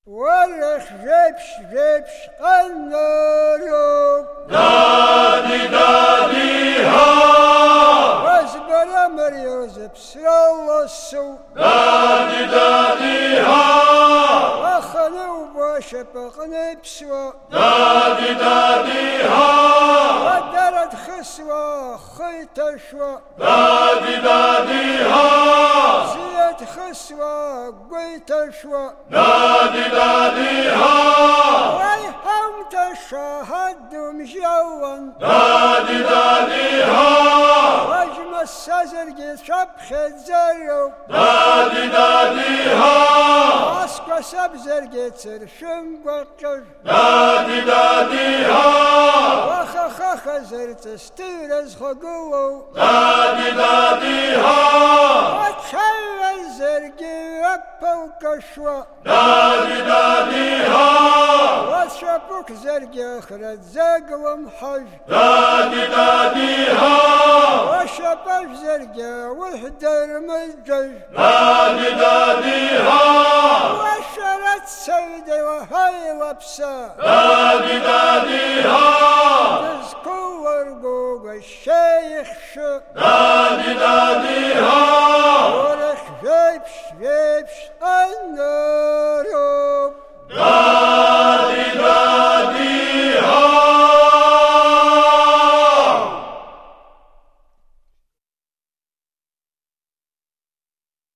ورخ جبش قنارو دادي دادي ها وزبر مريوز بسرو السو دادي دادي ها وخلو وشبقني بسوا دادي دادي ها ودرت خسوة خيت شوا دادي دادي ها زيت خسوة قيت شوا دادي دادي ها ويهم تشاهد مجوان دادي دادي ها وجم السزرق شبخ الزرو دادي دادي ها اسكو سبزرق ترشم وقر دادي دادي ها وخخخ زرت استيرز خقوو دادي دادي ها وتشل الزرق يبو كشوا دادي دادي ها وشبك زرق اخرت زق ومحج دادي دادي ها وشبك زرق وحدر مجج دادي دادي ها وشرت سيدة وهي لبسة دادي دادي ها تزكو ورقوق الشيخ شو